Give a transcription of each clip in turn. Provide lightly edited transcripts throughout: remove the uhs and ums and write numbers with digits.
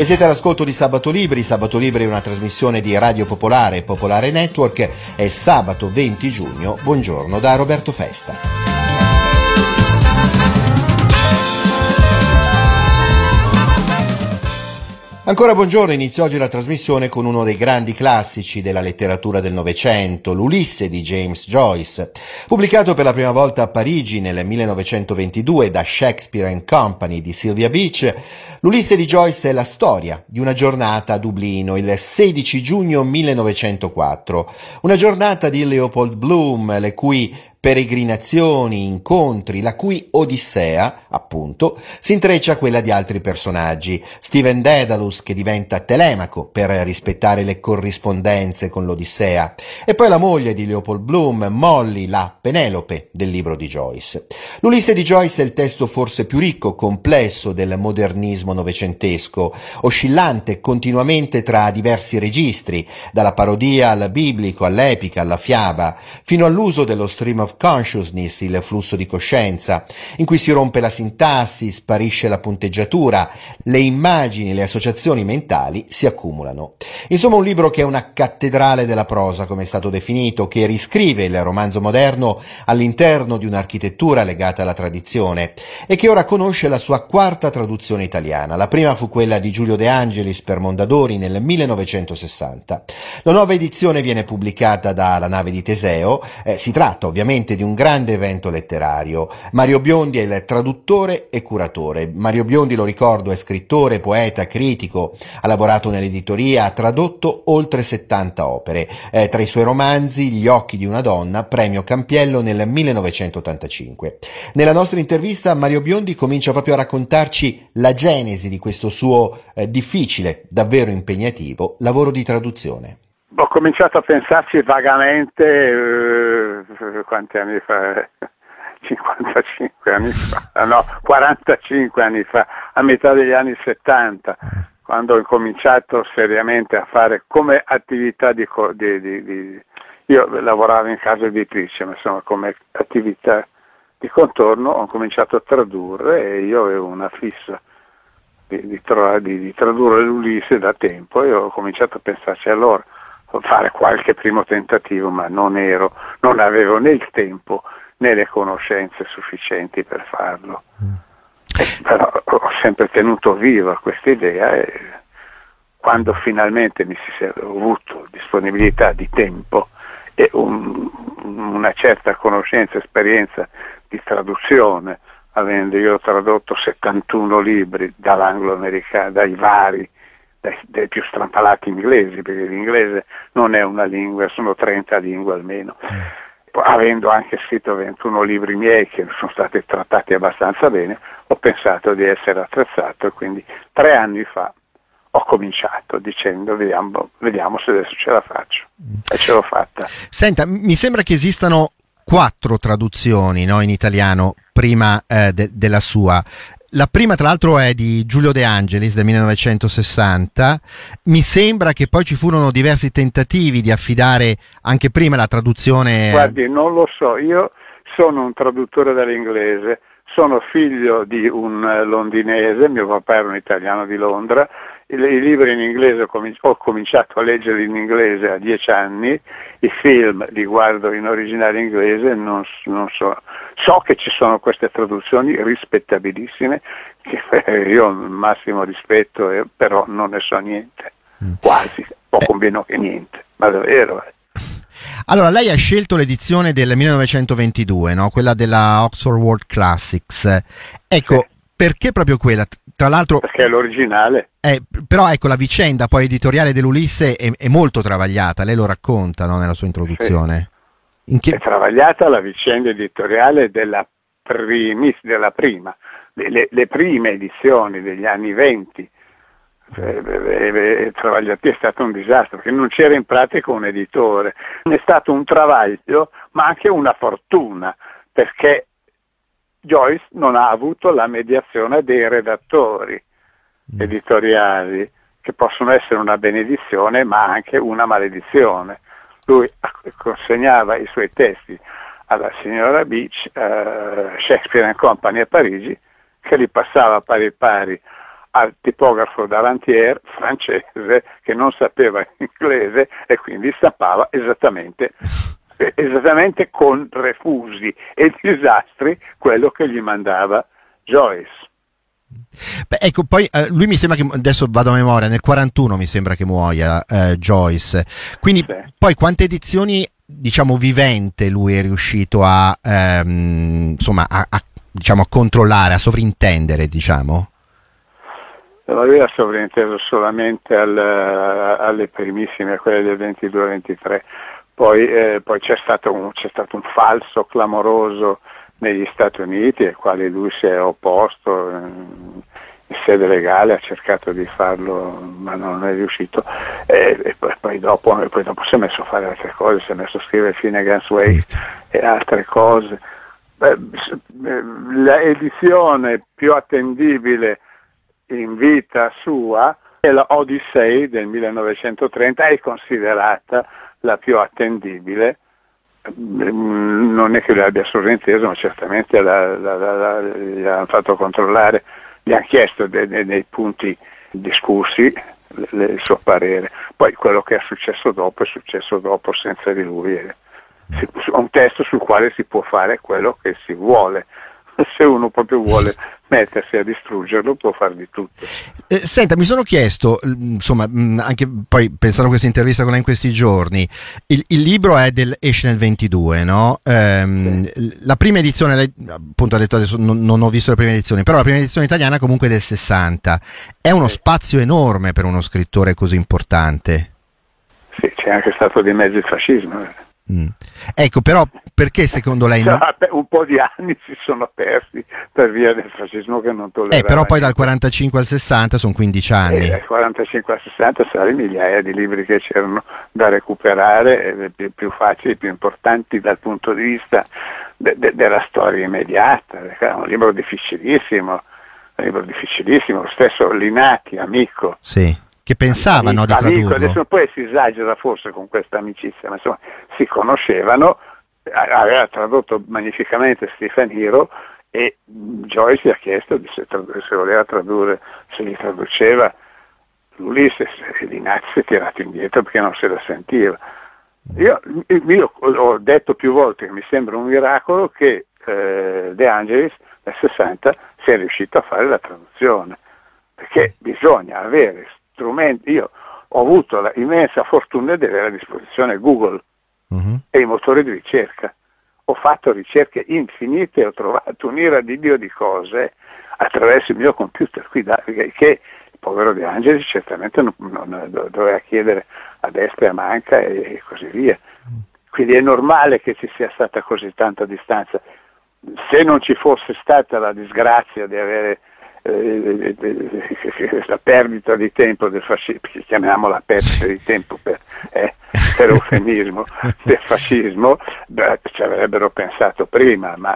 E siete all'ascolto di Sabato Libri. Sabato Libri è una trasmissione di Radio Popolare e Popolare Network. È sabato 20 giugno. Buongiorno da Roberto Festa. Ancora buongiorno, inizio oggi la trasmissione con uno dei grandi classici della letteratura del Novecento, l'Ulisse di James Joyce. Pubblicato per la prima volta a Parigi nel 1922 da Shakespeare and Company di Sylvia Beach, l'Ulisse di Joyce è la storia di una giornata a Dublino, il 16 giugno 1904, una giornata di Leopold Bloom, le cui peregrinazioni, incontri, la cui odissea, appunto, si intreccia a quella di altri personaggi. Stephen Dedalus, che diventa Telemaco per rispettare le corrispondenze con l'Odissea, e poi la moglie di Leopold Bloom, Molly, la Penelope del libro di Joyce. L'Ulisse di Joyce è il testo forse più ricco, complesso del modernismo novecentesco, oscillante continuamente tra diversi registri, dalla parodia al biblico, all'epica, alla fiaba, fino all'uso dello stream of consciousness, il flusso di coscienza, in cui si rompe la sintassi, sparisce la punteggiatura, le immagini, le associazioni mentali si accumulano. Insomma, un libro che è una cattedrale della prosa, come è stato definito, che riscrive il romanzo moderno all'interno di un'architettura legata alla tradizione e che ora conosce la sua quarta traduzione italiana. La prima fu quella di Giulio De Angelis per Mondadori nel 1960. La nuova edizione viene pubblicata da La Nave di Teseo. Si tratta ovviamente di un grande evento letterario. Mario Biondi è il traduttore e curatore. Mario Biondi, lo ricordo, è scrittore, poeta, critico, ha lavorato nell'editoria, ha tradotto oltre 70 opere. Tra i suoi romanzi Gli occhi di una donna, premio Campiello nel 1985. Nella nostra intervista Mario Biondi comincia proprio a raccontarci la genesi di questo suo difficile, davvero impegnativo lavoro di traduzione. Ho cominciato a pensarci vagamente, quanti anni fa? 55 anni fa, no, 45 anni fa, a metà degli anni 70, quando ho cominciato seriamente a fare come attività io lavoravo in casa editrice, ma insomma come attività di contorno ho cominciato a tradurre e io avevo una fissa di tradurre l'Ulisse da tempo e ho cominciato a pensarci allora fare qualche primo tentativo, ma non avevo né il tempo né le conoscenze sufficienti per farlo. Però ho sempre tenuto viva questa idea e quando finalmente ho avuto disponibilità di tempo e una certa conoscenza, esperienza di traduzione, avendo io tradotto 71 libri dall'anglo-americano, dai più strampalati inglesi, perché l'inglese non è una lingua, sono 30 lingue almeno. Avendo anche scritto 21 libri miei che sono stati trattati abbastanza bene, ho pensato di essere attrezzato e quindi 3 anni fa ho cominciato dicendo vediamo se adesso ce la faccio. E ce l'ho fatta. Senta, mi sembra che esistano 4 traduzioni, no, in italiano prima della sua. La prima tra l'altro è di Giulio De Angelis del 1960, mi sembra che poi ci furono diversi tentativi di affidare anche prima la traduzione. Guardi, non lo so, io sono un traduttore dall'inglese, sono figlio di un londinese, mio papà era un italiano di Londra, i libri in inglese ho cominciato a leggerli in inglese a 10 anni, i film li guardo in originale inglese, non so che ci sono queste traduzioni rispettabilissime, che io ho il massimo rispetto, però non ne so niente, quasi, poco meno che niente, ma davvero. Allora, lei ha scelto l'edizione del 1922, no? Quella della Oxford World Classics. Ecco, sì. Perché proprio quella? Tra l'altro, perché è l'originale. Però ecco, la vicenda poi editoriale dell'Ulisse è molto travagliata, lei lo racconta, no, nella sua introduzione. Sì. È travagliata la vicenda editoriale della prima, le prime edizioni degli anni 20. Travagliati, è stato un disastro, perché non c'era in pratica un editore. È stato un travaglio, ma anche una fortuna, perché Joyce non ha avuto la mediazione dei redattori editoriali, che possono essere una benedizione ma anche una maledizione. Lui consegnava i suoi testi alla signora Beach, Shakespeare and Company a Parigi, che li passava pari pari al tipografo Darantier francese che non sapeva inglese e quindi stampava esattamente con refusi e disastri quello che gli mandava Joyce. Beh, ecco, poi lui mi sembra che, adesso vado a memoria, nel 41 mi sembra che muoia Joyce, quindi sì. Poi quante edizioni, diciamo, vivente lui è riuscito a insomma diciamo a controllare, a sovrintendere, diciamo? Lui ha sovrinteso solamente alle primissime, quelle del 22-23, poi c'è stato un falso clamoroso negli Stati Uniti, ai quali lui si è opposto in sede legale, ha cercato di farlo ma non è riuscito, e poi dopo si è messo a fare altre cose, si è messo a scrivere Finnegan's Wake e altre cose. L'edizione più attendibile in vita sua è la Odyssey del 1930, è considerata la più attendibile. Non è che lui abbia sovrinteso, ma certamente gli hanno fatto controllare, gli hanno chiesto nei punti discussi il suo parere. Poi quello che è successo dopo senza di lui. È un testo sul quale si può fare quello che si vuole. Se uno proprio vuole mettersi a distruggerlo può far di tutto. Senta, mi sono chiesto, insomma, anche poi pensando a questa intervista con lei in questi giorni, il libro esce nel 22, no? Sì. La prima edizione, lei appunto ha detto adesso non ho visto le prime edizioni, però la prima edizione italiana comunque è del 60. È uno spazio enorme per uno scrittore così importante. Sì, c'è anche stato di mezzo il fascismo. Ecco, però perché secondo lei un po' di anni si sono persi per via del fascismo che non tollerava. Però poi dal 45 al 60 sono 15 anni. Dal 45 al 60 saranno migliaia di libri che c'erano da recuperare, più facili, più importanti dal punto di vista della storia immediata. È un libro difficilissimo, lo stesso Linati, amico. Sì. Che pensavano di tradurlo. Adesso poi si esagera forse con questa amicizia, ma insomma si conoscevano, aveva tradotto magnificamente Stephen Hero e Joyce gli ha chiesto se voleva tradurre, se gli traduceva Ulisse, e Linazzi si è tirato indietro perché non se la sentiva. Io ho detto più volte che mi sembra un miracolo che De Angelis nel 60 sia riuscito a fare la traduzione, perché bisogna avere strumenti. Io ho avuto la immensa fortuna di avere a disposizione Google e i motori di ricerca. Ho fatto ricerche infinite, ho trovato un'ira di Dio di cose attraverso il mio computer qui, che il povero De Angelis certamente non doveva chiedere a destra e a manca e così via. Quindi è normale che ci sia stata così tanta distanza. Se non ci fosse stata la disgrazia di avere la perdita di tempo del fascismo, chiamiamola perdita di tempo per eufemismo del fascismo, ci avrebbero pensato prima, ma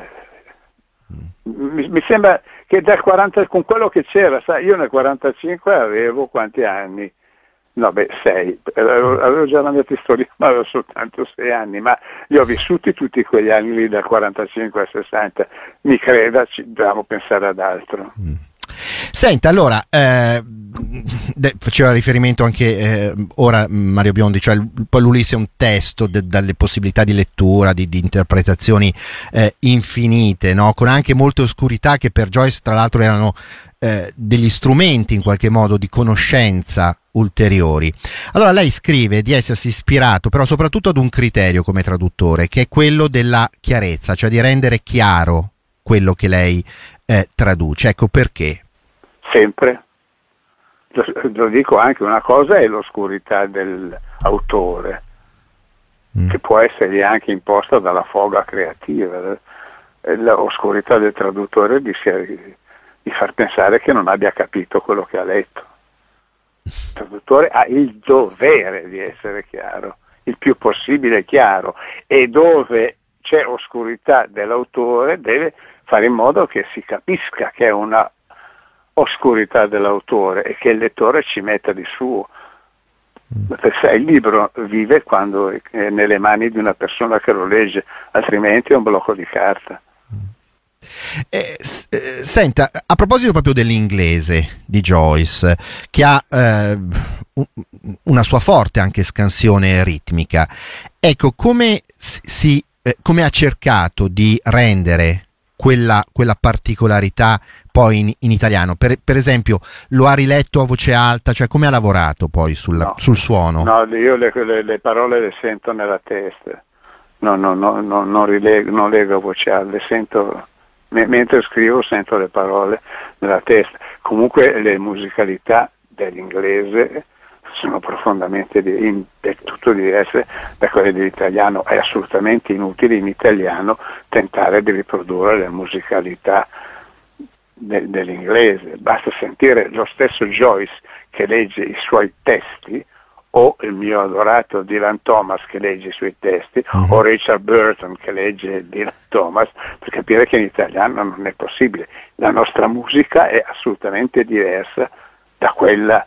mi sembra che dal 40, con quello che c'era, sai, io nel 45 avevo quanti anni? 6, avevo già la mia pistola, ma avevo soltanto 6 anni, ma li ho vissuti tutti quegli anni lì dal 45 al 60, mi creda, dobbiamo pensare ad altro. Senta, allora, faceva riferimento anche ora Mario Biondi, cioè poi l'Ulisse è un testo dalle possibilità di lettura, di interpretazioni infinite, no? Con anche molte oscurità che per Joyce tra l'altro erano degli strumenti in qualche modo di conoscenza ulteriori. Allora lei scrive di essersi ispirato però soprattutto ad un criterio come traduttore, che è quello della chiarezza, cioè di rendere chiaro quello che lei traduce. Ecco perché. Sempre. Lo dico anche, una cosa è l'oscurità dell'autore, che può essergli anche imposta dalla foga creativa, l'oscurità del traduttore di far pensare che non abbia capito quello che ha letto. Il traduttore ha il dovere di essere chiaro, il più possibile chiaro, e dove c'è oscurità dell'autore deve fare in modo che si capisca che è una oscurità dell'autore e che il lettore ci metta di suo. Perché il libro vive quando è nelle mani di una persona che lo legge, altrimenti è un blocco di carta. Senta, a proposito proprio dell'inglese di Joyce, che ha una sua forte anche scansione ritmica, ecco, come ha cercato di rendere quella particolarità poi in italiano? Per esempio, lo ha riletto a voce alta, cioè come ha lavorato poi sul suono? No, io le parole le sento nella testa, non leggo a voce alta, le sento. Mentre scrivo sento le parole nella testa. Comunque le musicalità dell'inglese sono profondamente del tutto diverse da quelle dell'italiano. È assolutamente inutile in italiano tentare di riprodurre le musicalità dell'inglese. Basta sentire lo stesso Joyce che legge i suoi testi, o il mio adorato Dylan Thomas che legge i suoi testi, o Richard Burton che legge Dylan Thomas, per capire che in italiano non è possibile. La nostra musica è assolutamente diversa da quella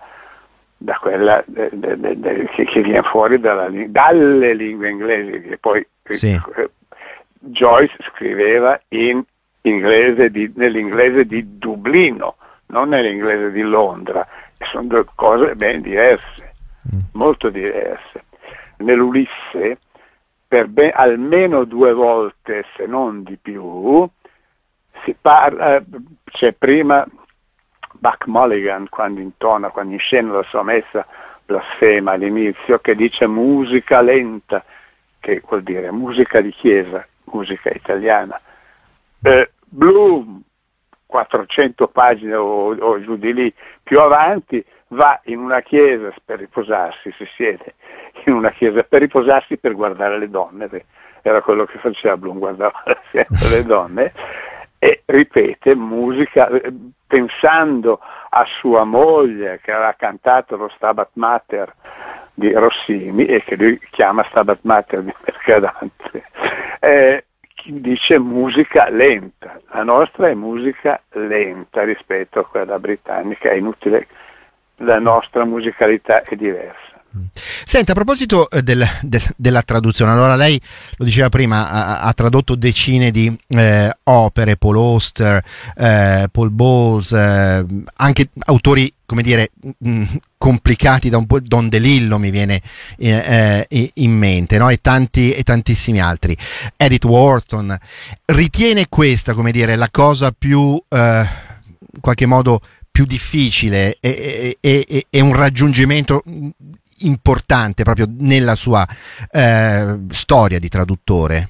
che viene fuori dalle lingue inglesi, che poi sì. Joyce scriveva in inglese nell'inglese di Dublino, non nell'inglese di Londra, e sono due cose ben diverse. Molto diverse. Nell'Ulisse per almeno 2 volte, se non di più, si parla, c'è prima Buck Mulligan quando inscena la sua messa blasfema all'inizio, che dice musica lenta, che vuol dire musica di chiesa, musica italiana. Bloom, 400 pagine o giù di lì, più avanti, va in una chiesa per riposarsi, si siede in una chiesa per riposarsi, per guardare le donne, era quello che faceva Bloom, guardava sempre le donne, e ripete musica pensando a sua moglie che aveva cantato lo Stabat Mater di Rossini e che lui chiama Stabat Mater di Mercadante. Dice musica lenta, la nostra è musica lenta rispetto a quella britannica, è inutile, la nostra musicalità è diversa. Senta, a proposito della traduzione, allora lei lo diceva prima, ha tradotto decine di opere, Paul Auster, Paul Bowles, anche autori, come dire, complicati da un po', Don DeLillo mi viene in mente, no? e tantissimi altri, Edith Wharton. Ritiene questa, come dire, la cosa più in qualche modo più difficile e un raggiungimento importante proprio nella sua storia di traduttore?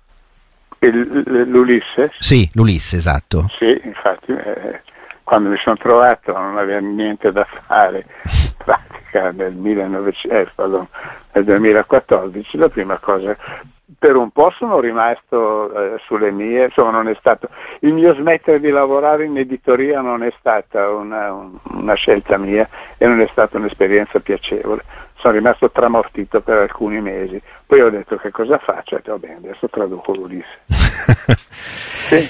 L'Ulisse? Sì, l'Ulisse, esatto. Sì, infatti quando mi sono trovato non avevo niente da fare, in pratica nel 2014, la prima cosa, per un po' sono rimasto sulle mie, insomma non è stato, il mio smettere di lavorare in editoria non è stata una scelta mia e non è stata un'esperienza piacevole, sono rimasto tramortito per alcuni mesi, poi ho detto che cosa faccio? Ho detto va bene, adesso traduco l'Ulisse. Sì.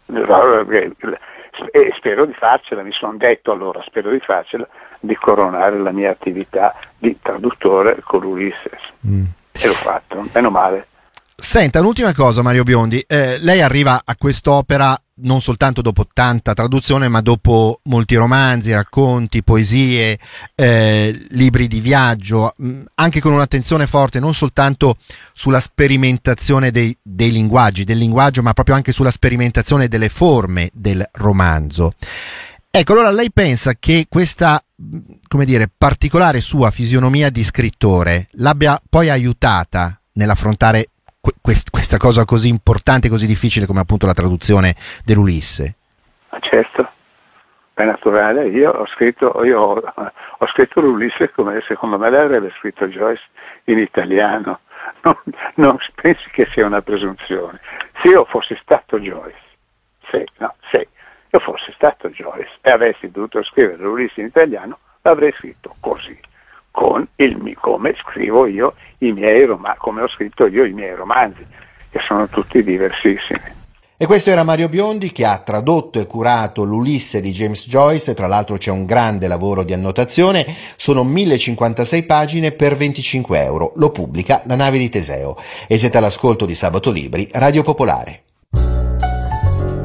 E spero di farcela, mi sono detto allora, spero di farcela, di coronare la mia attività di traduttore con l'Ulisse. E l'ho fatto, meno male. Senta, un'ultima cosa, Mario Biondi, lei arriva a quest'opera non soltanto dopo tanta traduzione, ma dopo molti romanzi, racconti, poesie, libri di viaggio, anche con un'attenzione forte non soltanto sulla sperimentazione dei linguaggi, del linguaggio, ma proprio anche sulla sperimentazione delle forme del romanzo. Ecco, allora lei pensa che questa, come dire, particolare sua fisionomia di scrittore l'abbia poi aiutata nell'affrontare questa cosa così importante, così difficile come appunto la traduzione dell'Ulisse? Certo, è naturale. Io ho scritto l'Ulisse come secondo me l'avrebbe scritto Joyce in italiano. Non pensi che sia una presunzione. Se io fossi stato Joyce, se io fossi stato Joyce e avessi dovuto scrivere l'Ulisse in italiano, l'avrei scritto così, come scrivo io i miei romanzi, come ho scritto io i miei romanzi, che sono tutti diversissimi. E questo era Mario Biondi, che ha tradotto e curato l'Ulisse di James Joyce. Tra l'altro c'è un grande lavoro di annotazione, sono 1056 pagine per 25 euro, lo pubblica La Nave di Teseo, e siete all'ascolto di Sabato Libri, Radio Popolare.